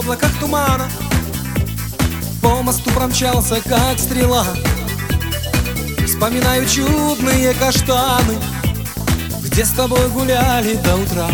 облаках тумана по мосту промчался, как стрела. Вспоминаю чудные каштаны, где с тобой гуляли до утра.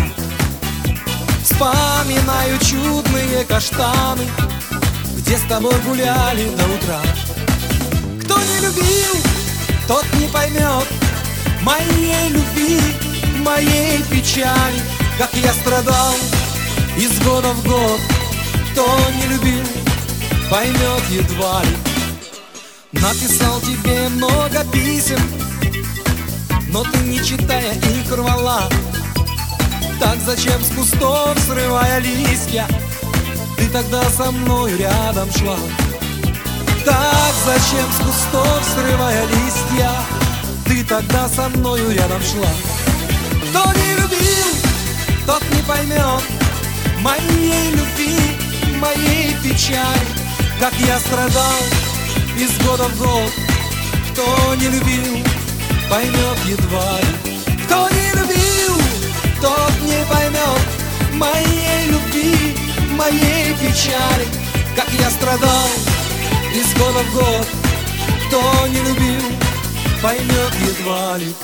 Вспоминаю чудные каштаны, где с тобой гуляли до утра. Кто не любил, тот не поймет моей любви, моей печали, как я страдал из года в год. Кто не любил, поймет едва ли. Написал тебе много писем, но ты, не читая, их рвала. Так зачем с кустов, срывая листья, ты тогда со мной рядом шла? Так зачем с кустов, срывая листья, ты тогда со мною рядом шла? Кто не любил, тот не поймет моей любви, моей печали, как я страдал из года в год. Кто не любил, поймет едва ли. Кто не любил, тот не поймет моей любви, моей печали, как я страдал из года в год. Кто не любил, поймет едва ли.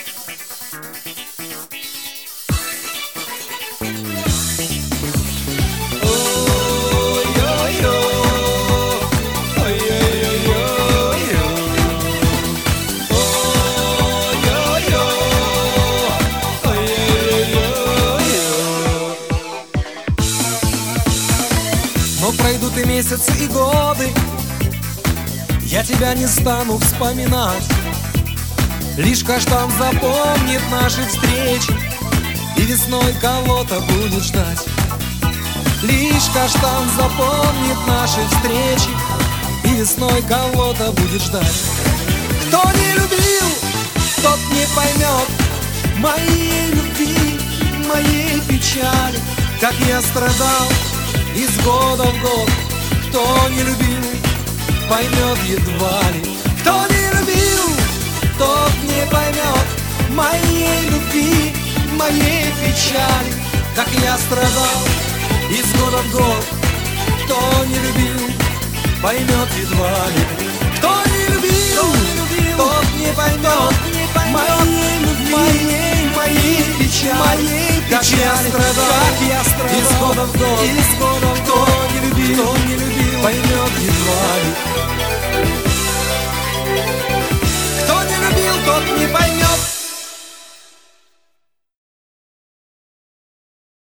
Но пройдут и месяцы, и годы, я тебя не стану вспоминать. Лишь каштан запомнит наши встречи, и весной кого-то будет ждать. Лишь каштан запомнит наши встречи, и весной кого-то будет ждать. Кто не любил, тот не поймет моей любви, моей печали, как я страдал из года в год. Кто не любил, поймет едва ли. Кто не любил, тот не поймет моей любви, моей печали, как я страдал из года в год. Кто не любил, поймет едва ли. Кто не любил, тот не поймет моей любви, моей печали, как я страдал из года в год. Кто не любил, поймет едва ли. Кто не любил, тот не поймет